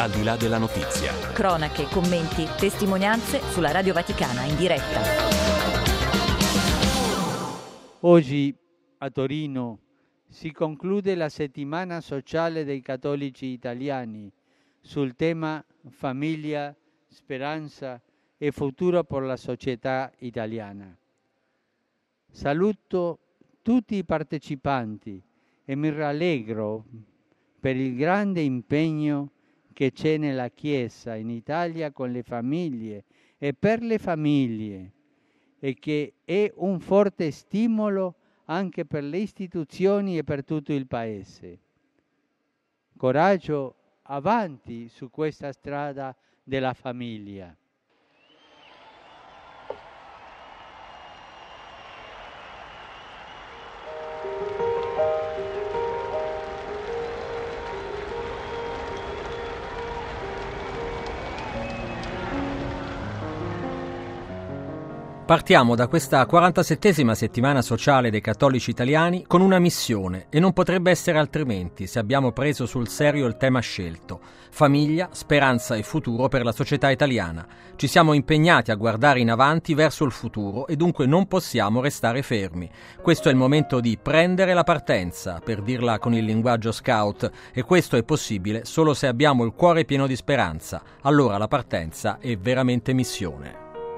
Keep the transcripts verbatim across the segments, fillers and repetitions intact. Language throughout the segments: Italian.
Al di là della notizia. Cronache, commenti, testimonianze sulla Radio Vaticana in diretta. Oggi a Torino si conclude la settimana sociale dei cattolici italiani sul tema famiglia, speranza e futuro per la società italiana. Saluto tutti i partecipanti e mi rallegro per il grande impegno che c'è nella Chiesa in Italia con le famiglie e per le famiglie, e che è un forte stimolo anche per le istituzioni e per tutto il Paese. Coraggio, avanti su questa strada della famiglia. Partiamo da questa quarantasettesima settimana sociale dei cattolici italiani con una missione, e non potrebbe essere altrimenti se abbiamo preso sul serio il tema scelto: famiglia, speranza e futuro per la società italiana. Ci siamo impegnati a guardare in avanti verso il futuro e dunque non possiamo restare fermi. Questo è il momento di prendere la partenza, per dirla con il linguaggio scout, e questo è possibile solo se abbiamo il cuore pieno di speranza. Allora la partenza è veramente missione.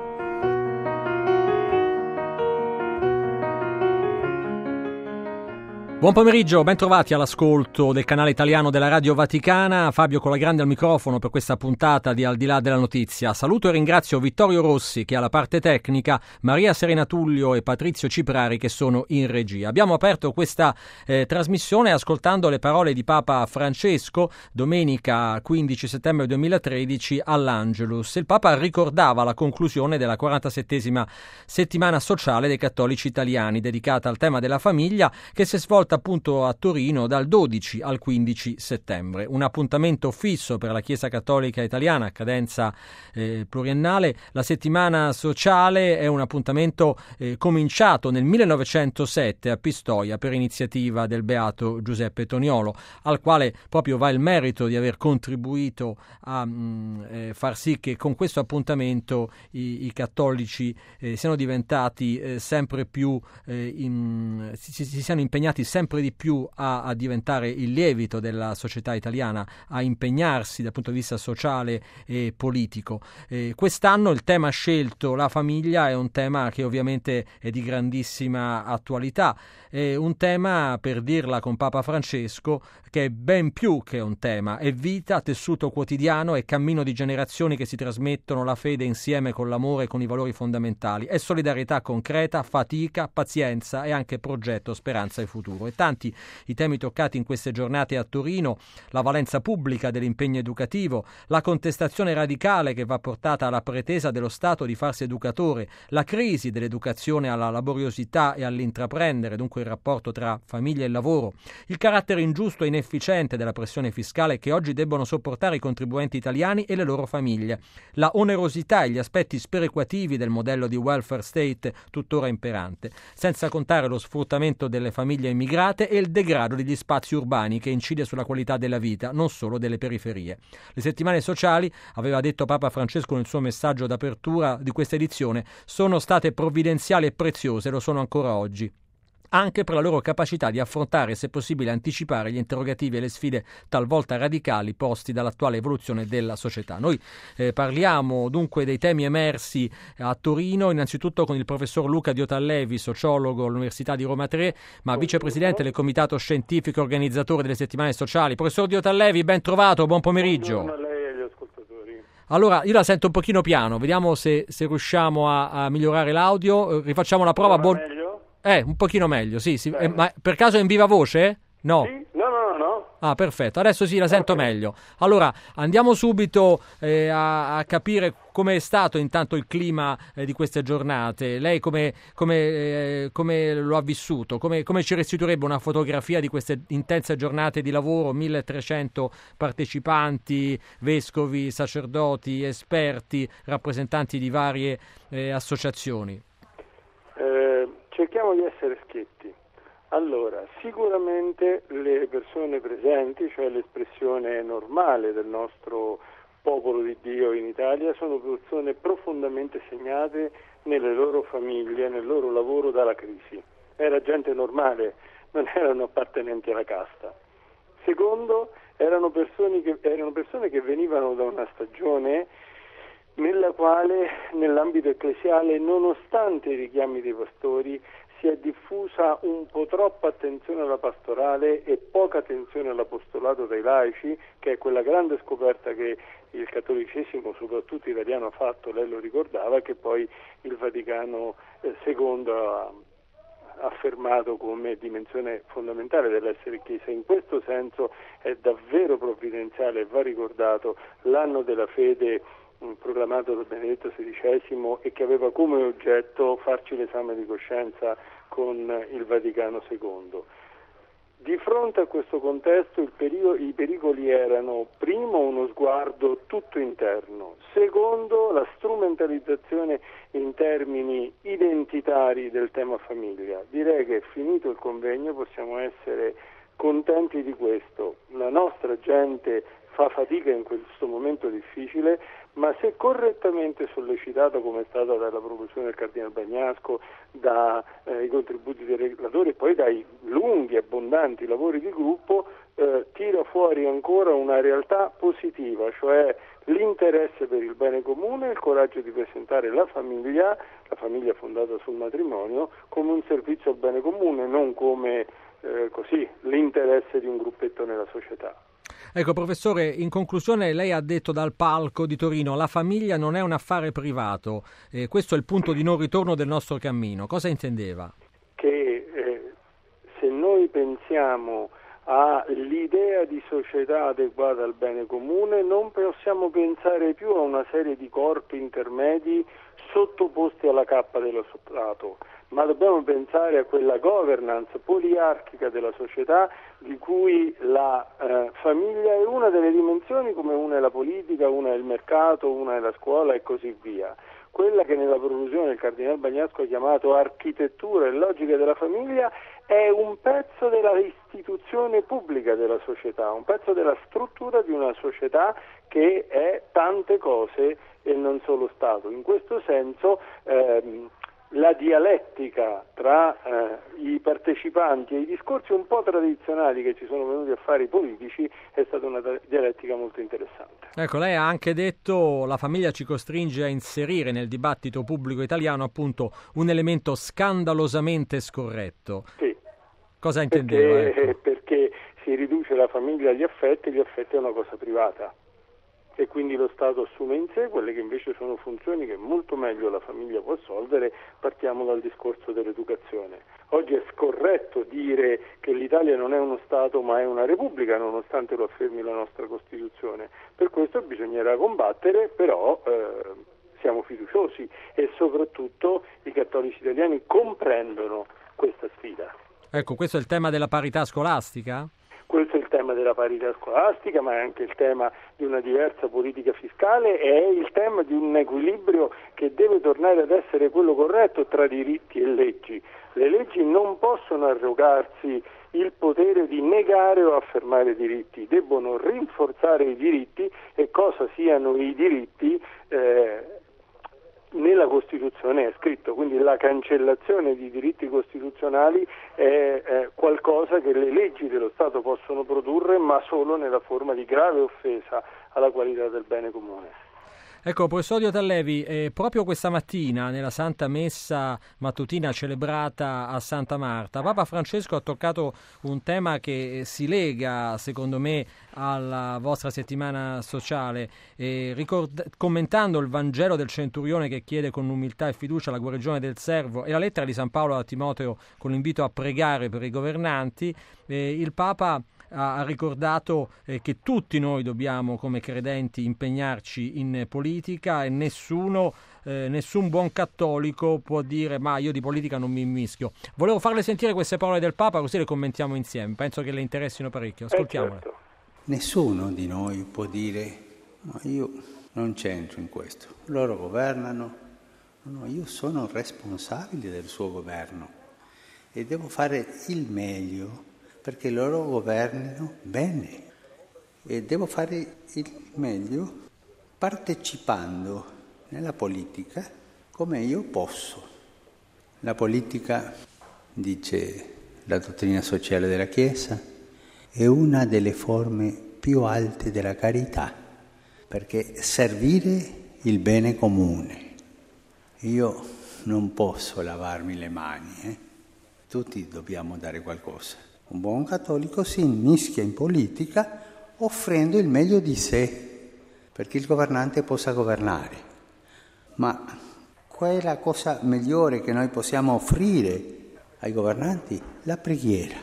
Buon pomeriggio, ben trovati all'ascolto del canale italiano della Radio Vaticana. Fabio Colagrande al microfono per questa puntata di Al di là della notizia. Saluto e ringrazio Vittorio Rossi che ha la parte tecnica, Maria Serena Tullio e Patrizio Ciprari che sono in regia. Abbiamo aperto questa eh, trasmissione ascoltando le parole di Papa Francesco domenica quindici settembre duemilatredici all'Angelus. Il Papa ricordava la conclusione della quarantasettesima settimana sociale dei cattolici italiani dedicata al tema della famiglia, che si è svolta appunto a Torino dal dodici al quindici settembre. Un appuntamento fisso per la Chiesa Cattolica Italiana a cadenza eh, pluriennale. La settimana sociale è un appuntamento eh, cominciato nel millenovecentosette a Pistoia per iniziativa del beato Giuseppe Toniolo, al quale proprio va il merito di aver contribuito a mh, eh, far sì che con questo appuntamento i, i cattolici eh, siano diventati eh, sempre più eh, in, si, si siano impegnati sempre di più a, a diventare il lievito della società italiana, a impegnarsi dal punto di vista sociale e politico. Eh, quest'anno il tema scelto, la famiglia, è un tema che ovviamente è di grandissima attualità, è un tema, per dirla con Papa Francesco, che è ben più che un tema, è vita, tessuto quotidiano, è cammino di generazioni che si trasmettono la fede insieme con l'amore e con i valori fondamentali, è solidarietà concreta, fatica, pazienza e anche progetto, speranza e futuro. E tanti i temi toccati in queste giornate a Torino: la valenza pubblica dell'impegno educativo, la contestazione radicale che va portata alla pretesa dello Stato di farsi educatore, la crisi dell'educazione alla laboriosità e all'intraprendere, dunque il rapporto tra famiglia e lavoro, il carattere ingiusto e inefficiente della pressione fiscale che oggi debbono sopportare i contribuenti italiani e le loro famiglie, la onerosità e gli aspetti sperequativi del modello di welfare state tuttora imperante, senza contare lo sfruttamento delle famiglie immigrate e il degrado degli spazi urbani che incide sulla qualità della vita, non solo delle periferie. Le settimane sociali, aveva detto Papa Francesco nel suo messaggio d'apertura di questa edizione, sono state provvidenziali e preziose, lo sono ancora oggi, anche per la loro capacità di affrontare e, se possibile, anticipare gli interrogativi e le sfide talvolta radicali posti dall'attuale evoluzione della società. Noi eh, parliamo dunque dei temi emersi a Torino, innanzitutto con il professor Luca Diotallevi, sociologo all'Università di Roma tre, ma vicepresidente del Comitato Scientifico e organizzatore delle settimane sociali. Professor Diotallevi, ben trovato, buon pomeriggio. Buongiorno a lei e agli ascoltatori. Allora, io la sento un pochino piano, vediamo se, se riusciamo a, a migliorare l'audio. Rifacciamo la prova. Allora, Buon... meglio? Eh, un pochino meglio, sì, sì. Eh, ma per caso è in viva voce? No. Sì? No, no, no, no. Ah, perfetto, adesso sì, la sento Okay. meglio. Allora, andiamo subito eh, a, a capire come è stato intanto il clima eh, di queste giornate. Lei come, come, eh, come lo ha vissuto? Come, come ci restituirebbe una fotografia di queste intense giornate di lavoro? milletrecento partecipanti, vescovi, sacerdoti, esperti, rappresentanti di varie eh, associazioni. Eh, cerchiamo di essere schietti. Allora, sicuramente le persone presenti, cioè l'espressione normale del nostro popolo di Dio in Italia, sono persone profondamente segnate nelle loro famiglie, nel loro lavoro dalla crisi. Era gente normale, non erano appartenenti alla casta. Secondo, erano persone che, erano persone che venivano da una stagione nella quale nell'ambito ecclesiale, nonostante i richiami dei pastori, si è diffusa un po' troppa attenzione alla pastorale e poca attenzione all'apostolato dai laici, che è quella grande scoperta che il cattolicesimo, soprattutto italiano, ha fatto, lei lo ricordava, che poi il Vaticano secondo ha affermato come dimensione fondamentale dell'essere Chiesa. In questo senso è davvero provvidenziale e va ricordato l'anno della fede proclamato da Benedetto sedicesimo e che aveva come oggetto farci l'esame di coscienza con il Vaticano secondo. Di fronte a questo contesto il perico- i pericoli erano, primo, uno sguardo tutto interno, secondo, la strumentalizzazione in termini identitari del tema famiglia. Direi che finito il convegno possiamo essere contenti di questo. La nostra gente fa fatica in questo momento difficile, ma se correttamente sollecitata, come è stata dalla proposizione del Cardinal Bagnasco, dai eh, contributi dei relatori e poi dai lunghi e abbondanti lavori di gruppo, eh, tira fuori ancora una realtà positiva, cioè l'interesse per il bene comune, il coraggio di presentare la famiglia, la famiglia fondata sul matrimonio, come un servizio al bene comune, non come eh, così l'interesse di un gruppetto nella società. Ecco, professore, in conclusione lei ha detto dal palco di Torino: la famiglia non è un affare privato, eh, questo è il punto di non ritorno del nostro cammino. Cosa intendeva? Che eh, se noi pensiamo all'idea di società adeguata al bene comune, non possiamo pensare più a una serie di corpi intermedi sottoposti alla cappa dello Stato, ma dobbiamo pensare a quella governance poliarchica della società di cui la eh, famiglia è una delle dimensioni, come una è la politica, una è il mercato, una è la scuola e così via. Quella che nella prolusione il Cardinal Bagnasco ha chiamato architettura e logica della famiglia è un pezzo della istituzione pubblica della società, un pezzo della struttura di una società che è tante cose e non solo Stato. In questo senso ehm, la dialettica tra eh, i partecipanti e i discorsi un po' tradizionali che ci sono venuti a fare i politici è stata una dialettica molto interessante. Ecco, lei ha anche detto la famiglia ci costringe a inserire nel dibattito pubblico italiano appunto un elemento scandalosamente scorretto. Sì. Cosa intendeva? Perché, ecco? perché si riduce la famiglia agli affetti, gli affetti è una cosa privata. E quindi lo Stato assume in sé quelle che invece sono funzioni che molto meglio la famiglia può assolvere. Partiamo dal discorso dell'educazione. Oggi è scorretto dire che l'Italia non è uno Stato ma è una Repubblica, nonostante lo affermi la nostra Costituzione. Per questo bisognerà combattere, però eh, siamo fiduciosi e soprattutto i cattolici italiani comprendono questa sfida. Ecco, questo è il tema della parità scolastica? Questo è il tema della parità scolastica, ma è anche il tema di una diversa politica fiscale e è il tema di un equilibrio che deve tornare ad essere quello corretto tra diritti e leggi. Le leggi non possono arrogarsi il potere di negare o affermare i diritti, debbono rinforzare i diritti e cosa siano i diritti eh, nella Costituzione è scritto, quindi la cancellazione di diritti costituzionali è, è qualcosa che le leggi dello Stato possono produrre, ma solo nella forma di grave offesa alla qualità del bene comune. Ecco, professor Tallevi, eh, proprio questa mattina nella Santa Messa mattutina celebrata a Santa Marta, Papa Francesco ha toccato un tema che si lega, secondo me, alla vostra settimana sociale, eh, ricord- commentando il Vangelo del Centurione che chiede con umiltà e fiducia la guarigione del servo e la lettera di San Paolo a Timoteo con l'invito a pregare per i governanti, eh, il Papa ha ricordato eh, che tutti noi dobbiamo come credenti impegnarci in politica e nessuno, eh, nessun buon cattolico può dire ma io di politica non mi immischio. Volevo farle sentire queste parole del Papa così le commentiamo insieme, penso che le interessino parecchio, ascoltiamole. Eh certo. Nessuno di noi può dire no, io non c'entro in questo, loro governano, no, io sono responsabile del suo governo e devo fare il meglio perché loro governino bene e devo fare il meglio partecipando nella politica come io posso. La politica, dice la dottrina sociale della Chiesa, è una delle forme più alte della carità, perché servire il bene comune. Io non posso lavarmi le mani, eh? Tutti dobbiamo dare qualcosa. Un buon cattolico si immischia in politica offrendo il meglio di sé, perché il governante possa governare. Ma qual è la cosa migliore che noi possiamo offrire ai governanti? La preghiera.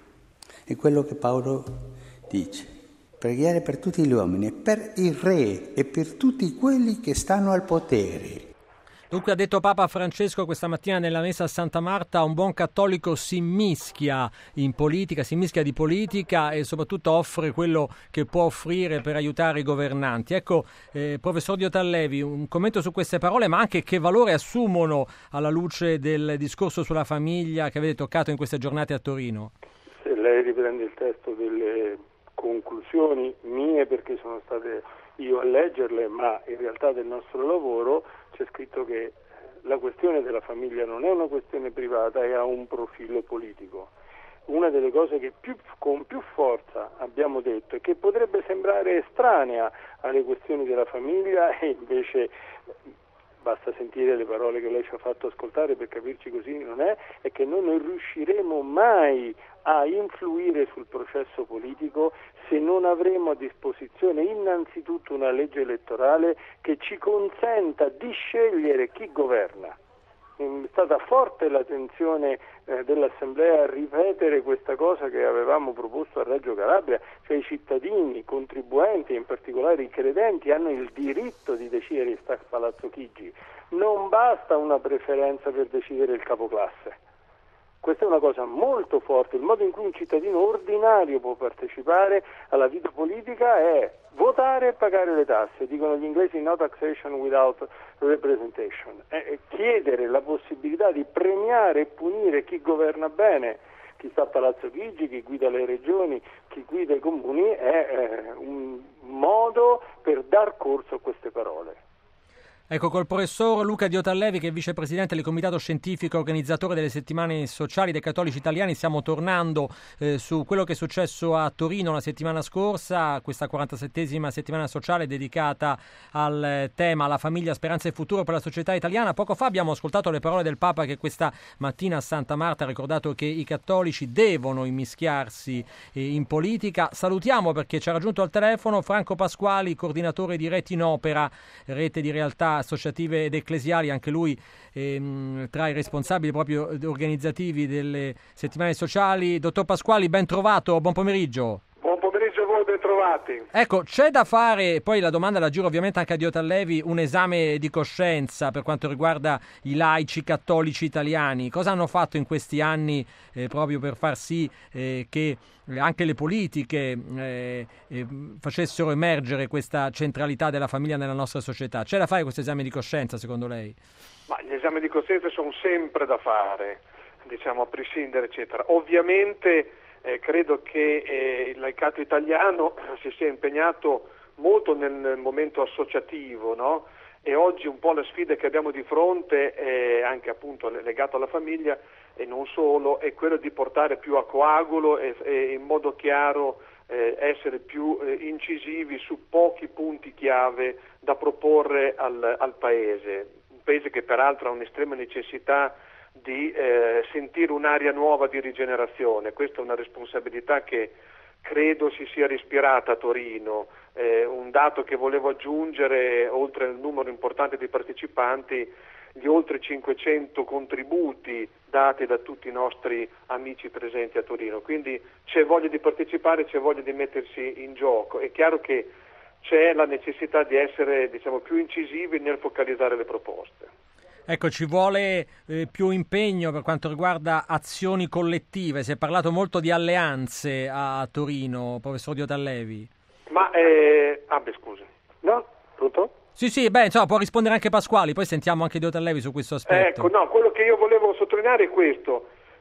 È quello che Paolo dice. Preghiere per tutti gli uomini, per il re e per tutti quelli che stanno al potere. Dunque ha detto Papa Francesco questa mattina nella messa a Santa Marta, un buon cattolico si mischia in politica, si mischia di politica e soprattutto offre quello che può offrire per aiutare i governanti. Ecco, eh, professor Diotallevi, un commento su queste parole, ma anche che valore assumono alla luce del discorso sulla famiglia che avete toccato in queste giornate a Torino? Se lei riprende il testo delle conclusioni mie, perché sono state io a leggerle, ma in realtà del nostro lavoro, c'è scritto che la questione della famiglia non è una questione privata e ha un profilo politico. Una delle cose che più, con più forza abbiamo detto è che potrebbe sembrare estranea alle questioni della famiglia e invece basta sentire le parole che lei ci ha fatto ascoltare per capirci così non è, è che noi non riusciremo mai a influire sul processo politico se non avremo a disposizione innanzitutto una legge elettorale che ci consenta di scegliere chi governa. È stata forte l'attenzione eh, dell'Assemblea a ripetere questa cosa che avevamo proposto a Reggio Calabria, cioè i cittadini, i contribuenti, in particolare i credenti, hanno il diritto di decidere in sta Palazzo Chigi. Non basta una preferenza per decidere il capoclasse. Questa è una cosa molto forte. Il modo in cui un cittadino ordinario può partecipare alla vita politica è votare e pagare le tasse. Dicono gli inglesi no taxation without representation. È chiedere la possibilità di premiare e punire chi governa bene, chi sta a Palazzo Chigi, chi guida le regioni, chi guida i comuni, è eh, un modo per dar corso a queste parole. Ecco, col professor Luca Diotallevi, che è vicepresidente del comitato scientifico organizzatore delle settimane sociali dei cattolici italiani, stiamo tornando eh, su quello che è successo a Torino la settimana scorsa, questa quarantasettesima settimana sociale dedicata al tema la famiglia, speranza e futuro per la società italiana. Poco fa abbiamo ascoltato le parole del Papa che questa mattina a Santa Marta ha ricordato che i cattolici devono immischiarsi eh, in politica. Salutiamo, perché ci ha raggiunto al telefono, Franco Pasquali, coordinatore di Reti in Opera, rete di realtà associative ed ecclesiali, anche lui ehm, tra i responsabili proprio organizzativi delle settimane sociali. Dottor Pasquali, ben trovato, buon pomeriggio. Buon pomeriggio a voi, ben trovati. Ecco, c'è da fare, poi la domanda la giro ovviamente anche a Diotallevi, un esame di coscienza per quanto riguarda i laici cattolici italiani. Cosa hanno fatto in questi anni eh, proprio per far sì eh, che anche le politiche eh, eh, facessero emergere questa centralità della famiglia nella nostra società? C'è da fare questo esame di coscienza, secondo lei? Ma gli esami di coscienza sono sempre da fare, diciamo, a prescindere, eccetera. Ovviamente eh, credo che eh, il laicato italiano si sia impegnato molto nel, nel momento associativo, no? E oggi un po' la sfida che abbiamo di fronte è anche appunto legato alla famiglia e non solo, è quello di portare più a coagulo e, e in modo chiaro eh, essere più eh, incisivi su pochi punti chiave da proporre al, al Paese. Un Paese che peraltro ha un'estrema necessità di eh, sentire un'aria nuova di rigenerazione. Questa è una responsabilità che credo si sia respirata a Torino. Eh, un dato che volevo aggiungere, oltre al numero importante di partecipanti, gli oltre cinquecento contributi dati da tutti i nostri amici presenti a Torino. Quindi c'è voglia di partecipare, c'è voglia di mettersi in gioco. È chiaro che c'è la necessità di essere, diciamo, più incisivi nel focalizzare le proposte. Ecco, ci vuole eh, più impegno per quanto riguarda azioni collettive. Si è parlato molto di alleanze a Torino, professor Diotallevi. Ma, eh... ah beh, scusi. No? Pronto? Sì, sì, beh, insomma, può rispondere anche Pasquali, poi sentiamo anche Diotallevi su questo aspetto. Ecco, no, quello che io volevo sottolineare è questo.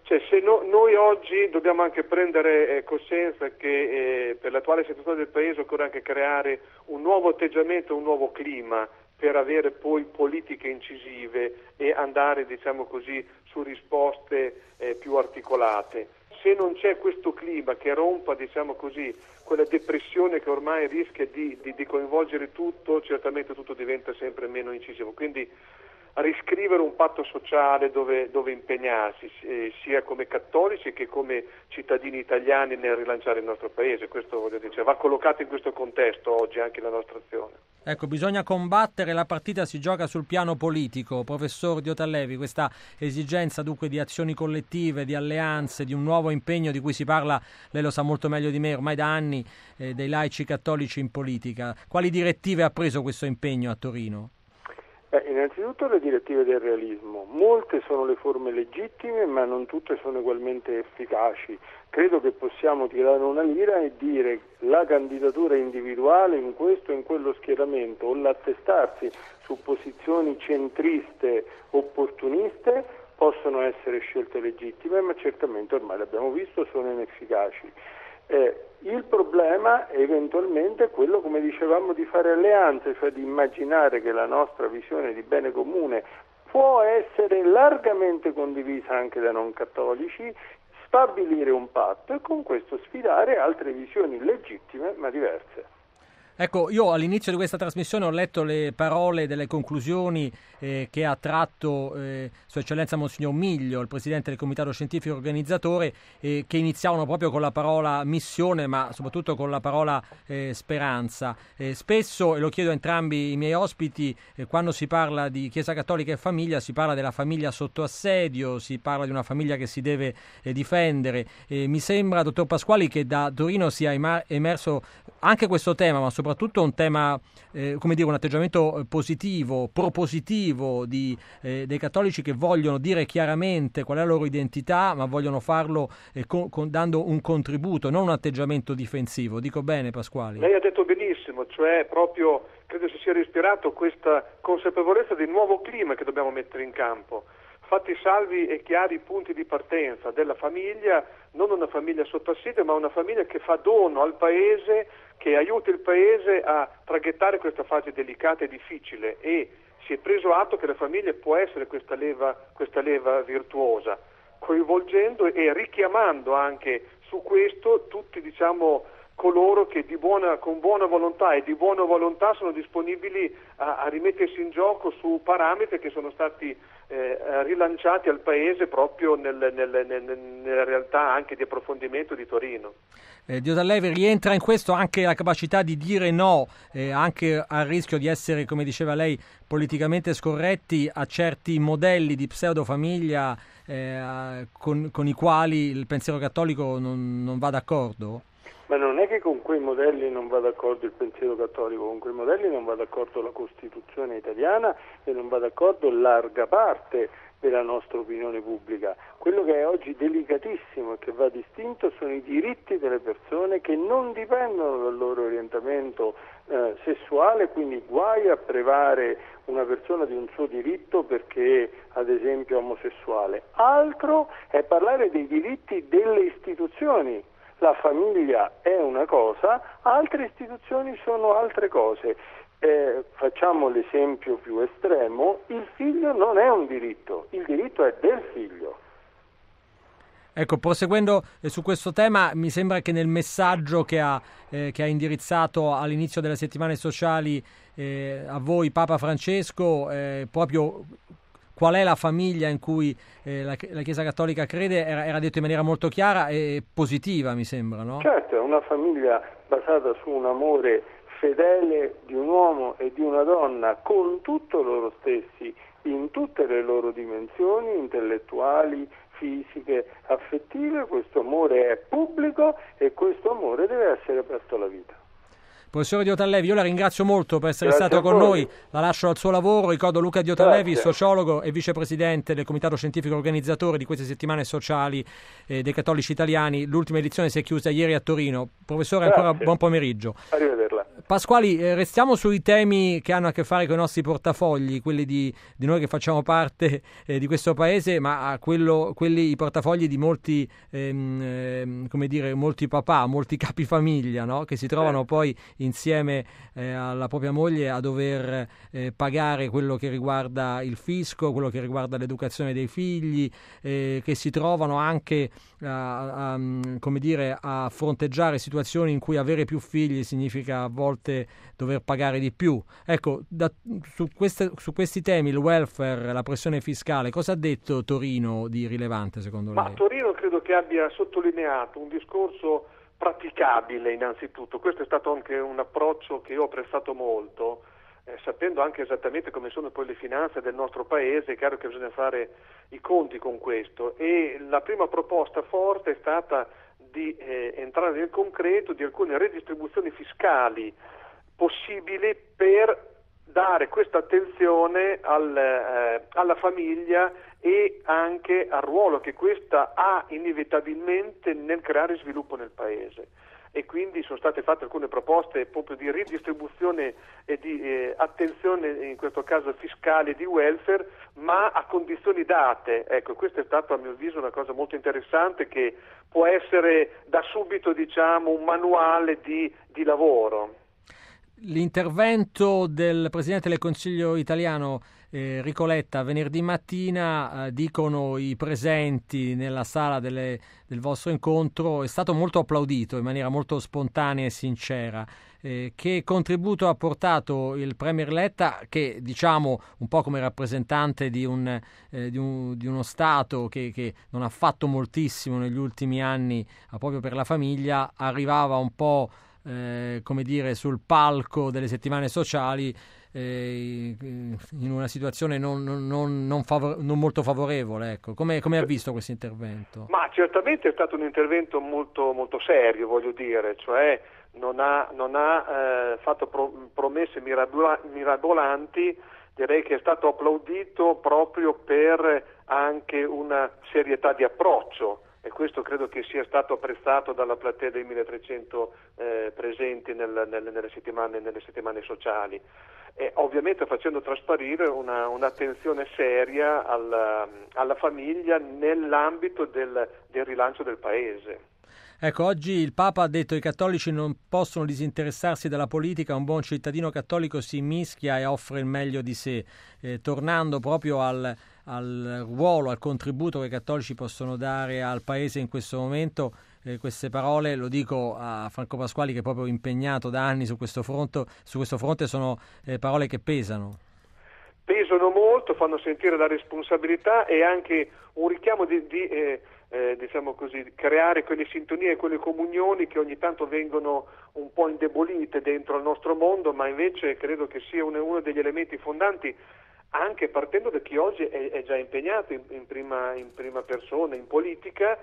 Cioè, se no, noi oggi dobbiamo anche prendere eh, coscienza che eh, per l'attuale situazione del Paese occorre anche creare un nuovo atteggiamento, un nuovo clima per avere poi politiche incisive e andare, diciamo così, su risposte eh, più articolate. Se non c'è questo clima che rompa, diciamo così, quella depressione che ormai rischia di, di, di coinvolgere tutto, certamente tutto diventa sempre meno incisivo. Quindi a riscrivere un patto sociale dove, dove impegnarsi, eh, sia come cattolici che come cittadini italiani nel rilanciare il nostro paese. Questo voglio dire, va collocato in questo contesto oggi anche la nostra azione. Ecco, bisogna combattere, la partita si gioca sul piano politico. Professor Diotallevi, questa esigenza dunque di azioni collettive, di alleanze, di un nuovo impegno di cui si parla, lei lo sa molto meglio di me, ormai da anni, eh, dei laici cattolici in politica. Quali direttive ha preso questo impegno a Torino? Eh, innanzitutto le direttive del realismo. Molte sono le forme legittime, ma non tutte sono ugualmente efficaci. Credo che possiamo tirare una lira e dire la candidatura individuale in questo e in quello schieramento o l'attestarsi su posizioni centriste, opportuniste, possono essere scelte legittime, ma certamente ormai l'abbiamo visto, sono inefficaci. Eh, il problema è eventualmente quello, come dicevamo, di fare alleanze, cioè di immaginare che la nostra visione di bene comune può essere largamente condivisa anche da non cattolici, stabilire un patto e con questo sfidare altre visioni legittime ma diverse. Ecco, io all'inizio di questa trasmissione ho letto le parole delle conclusioni eh, che ha tratto eh, Sua Eccellenza Monsignor Miglio, il Presidente del Comitato Scientifico Organizzatore, eh, che iniziavano proprio con la parola missione, ma soprattutto con la parola eh, speranza. Eh, spesso, e lo chiedo a entrambi i miei ospiti, eh, quando si parla di Chiesa Cattolica e famiglia, si parla della famiglia sotto assedio, si parla di una famiglia che si deve eh, difendere. Eh, mi sembra, dottor Pasquali, che da Torino sia emerso anche questo tema, ma soprattutto un tema, eh, come dire, un atteggiamento positivo, propositivo di, eh, dei cattolici che vogliono dire chiaramente qual è la loro identità, ma vogliono farlo eh, con, con, dando un contributo, non un atteggiamento difensivo. Dico bene, Pasquali? Lei ha detto benissimo, cioè proprio credo si sia respirato questa consapevolezza del nuovo clima che dobbiamo mettere in campo. Fatti salvi e chiari i punti di partenza della famiglia, non una famiglia sotto assedio, ma una famiglia che fa dono al Paese, che aiuta il Paese a traghettare questa fase delicata e difficile, e si è preso atto che la famiglia può essere questa leva, questa leva virtuosa, coinvolgendo e richiamando anche su questo tutti, diciamo, coloro che di buona, con buona volontà e di buona volontà sono disponibili a, a rimettersi in gioco su parametri che sono stati eh, rilanciati al Paese proprio nel, nel, nel, nella realtà anche di approfondimento di Torino. Eh, Diotallevi, rientra in questo anche la capacità di dire no, eh, anche al rischio di essere, come diceva lei, politicamente scorretti a certi modelli di pseudofamiglia eh, con, con i quali il pensiero cattolico non, non va d'accordo? Ma non è che con quei modelli non va d'accordo il pensiero cattolico, con quei modelli non va d'accordo la Costituzione italiana e non va d'accordo larga parte della nostra opinione pubblica. Quello che è oggi delicatissimo e che va distinto sono i diritti delle persone che non dipendono dal loro orientamento eh, sessuale, quindi guai a privare una persona di un suo diritto perché ad esempio omosessuale. Altro è parlare dei diritti delle istituzioni. La famiglia è una cosa, altre istituzioni sono altre cose. Eh, facciamo l'esempio più estremo, il figlio non è un diritto, il diritto è del figlio. Ecco, proseguendo eh, su questo tema, mi sembra che nel messaggio che ha, eh, che ha indirizzato all'inizio delle settimane sociali eh, a voi Papa Francesco, eh, proprio qual è la famiglia in cui eh, la, la Chiesa Cattolica crede, era, era detto in maniera molto chiara e positiva, mi sembra, no? Certo, è una famiglia basata su un amore fedele di un uomo e di una donna con tutto loro stessi, in tutte le loro dimensioni, intellettuali, fisiche, affettive. Questo amore è pubblico e questo amore deve essere aperto alla vita. Professore Diotallevi, io la ringrazio molto per essere Grazie stato con voi. noi, la lascio al suo lavoro. Ricordo Luca Diotallevi, Grazie. sociologo e vicepresidente del Comitato Scientifico Organizzatore di queste settimane sociali eh, dei cattolici italiani. L'ultima edizione si è chiusa ieri a Torino. Professore, Grazie. ancora buon pomeriggio. Arrivederla. Pasquali, eh, restiamo sui temi che hanno a che fare con i nostri portafogli, quelli di, di noi che facciamo parte eh, di questo paese, ma a quello, quelli i portafogli di molti, ehm, ehm, come dire, molti papà, molti capifamiglia, no? Che si trovano eh. poi insieme eh, alla propria moglie a dover eh, pagare quello che riguarda il fisco, quello che riguarda l'educazione dei figli, eh, che si trovano anche a, a, come dire, a fronteggiare situazioni in cui avere più figli significa a volte dover pagare di più. Ecco, da, su, queste, su questi temi, il welfare, la pressione fiscale, cosa ha detto Torino di rilevante secondo lei? Ma Torino credo che abbia sottolineato un discorso praticabile innanzitutto. Questo è stato anche un approccio che io ho apprezzato molto, eh, sapendo anche esattamente come sono poi le finanze del nostro paese. È chiaro che bisogna fare i conti con questo, e la prima proposta forte è stata di eh, entrare nel concreto di alcune redistribuzioni fiscali possibili per dare questa attenzione al, eh, alla famiglia e anche al ruolo che questa ha inevitabilmente nel creare sviluppo nel paese. E quindi sono state fatte alcune proposte proprio di ridistribuzione e di eh, attenzione, in questo caso fiscale, di welfare, ma a condizioni date. Ecco, questo è stato a mio avviso una cosa molto interessante, che può essere da subito, diciamo, un manuale di, di lavoro. L'intervento del Presidente del Consiglio italiano eh, Enrico Letta venerdì mattina, eh, dicono i presenti nella sala delle, del vostro incontro, è stato molto applaudito in maniera molto spontanea e sincera. Eh, che contributo ha portato il Premier Letta, che diciamo un po' come rappresentante di, un, eh, di, un, di uno Stato che, che non ha fatto moltissimo negli ultimi anni a proprio per la famiglia, arrivava un po' Eh, come dire, sul palco delle settimane sociali eh, in una situazione non, non, non, favore, non molto favorevole. Ecco. Come, come ha visto questo intervento? Ma certamente è stato un intervento molto, molto serio, voglio dire, cioè non ha, non ha eh, fatto pro, promesse mirabola, mirabolanti. Direi che è stato applaudito proprio per anche una serietà di approccio, e questo credo che sia stato apprezzato dalla platea dei milletrecento eh, presenti nel, nel, nelle, settimane, nelle settimane sociali, e ovviamente facendo trasparire una, un'attenzione seria alla, alla famiglia nell'ambito del, del rilancio del paese. Ecco, oggi il Papa ha detto che i cattolici non possono disinteressarsi della politica, un buon cittadino cattolico si mischia e offre il meglio di sé, eh, tornando proprio al, al ruolo, al contributo che i cattolici possono dare al Paese in questo momento. Eh, queste parole, lo dico a Franco Pasquali che è proprio impegnato da anni su questo fronte, su questo fronte sono eh, parole che pesano. Pesano molto, fanno sentire la responsabilità e anche un richiamo di... di eh... Eh, diciamo così, creare quelle sintonie e quelle comunioni che ogni tanto vengono un po' indebolite dentro al nostro mondo, ma invece credo che sia uno, uno degli elementi fondanti, anche partendo da chi oggi è, è già impegnato in, in, prima, in prima persona in politica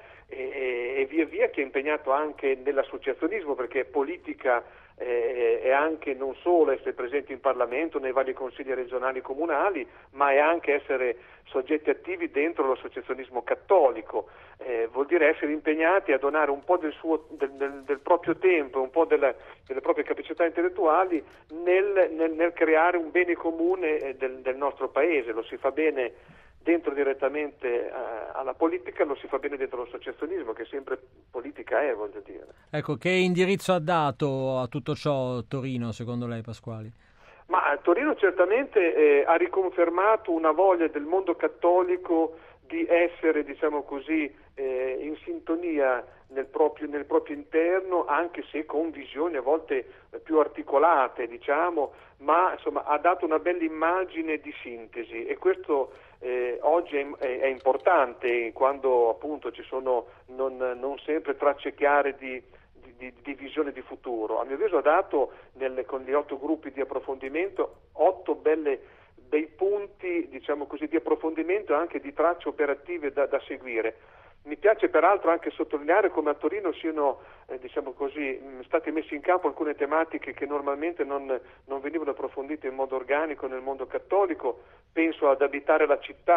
e, e via via che è impegnato anche nell'associazionismo, perché politica eh, è anche non solo essere presenti in Parlamento, nei vari consigli regionali e comunali, ma è anche essere soggetti attivi dentro l'associazionismo cattolico. Eh, vuol dire essere impegnati a donare un po' del, suo, del, del, del proprio tempo, un po' della, delle proprie capacità intellettuali nel, nel, nel creare un bene comune del, del nostro paese. Lo si fa bene dentro direttamente eh, alla politica, lo si fa bene dentro l'associazionismo, che sempre politica è, voglio dire. Ecco, che indirizzo ha dato a tutto ciò Torino, secondo lei, Pasquali? Ma Torino certamente eh, ha riconfermato una voglia del mondo cattolico di essere, diciamo così, eh, in sintonia nel proprio, nel proprio interno, anche se con visioni a volte più articolate, diciamo, ma insomma ha dato una bella immagine di sintesi, e questo eh, oggi è, è, è importante quando appunto ci sono non, non sempre tracce chiare di Di, di visione di futuro. A mio avviso ha dato nel, con gli otto gruppi di approfondimento otto belle bei punti, diciamo così, di approfondimento e anche di tracce operative da, da seguire. Mi piace peraltro anche sottolineare come a Torino siano eh, diciamo così, mh, state messe in campo alcune tematiche che normalmente non, non venivano approfondite in modo organico nel mondo cattolico. Penso ad abitare la città,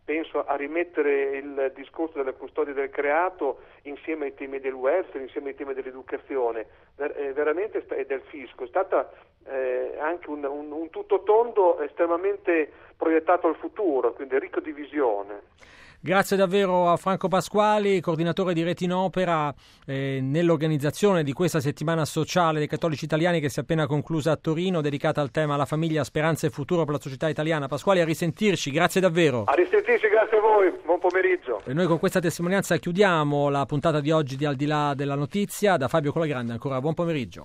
penso a rimettere il discorso della custodia del creato insieme ai temi del welfare, insieme ai temi dell'educazione Ver- eh, veramente sta- e del fisco. È stata eh, anche un, un, un tutto tondo estremamente proiettato al futuro, quindi ricco di visione. Grazie davvero a Franco Pasquali, coordinatore di Reti in Opera, eh, nell'organizzazione di questa settimana sociale dei cattolici italiani che si è appena conclusa a Torino, dedicata al tema La famiglia, speranza e futuro per la società italiana. Pasquali, a risentirci, grazie davvero. A risentirci, grazie a voi, buon pomeriggio. E noi con questa testimonianza chiudiamo la puntata di oggi di Al di là della notizia. Da Fabio Colagrande ancora buon pomeriggio.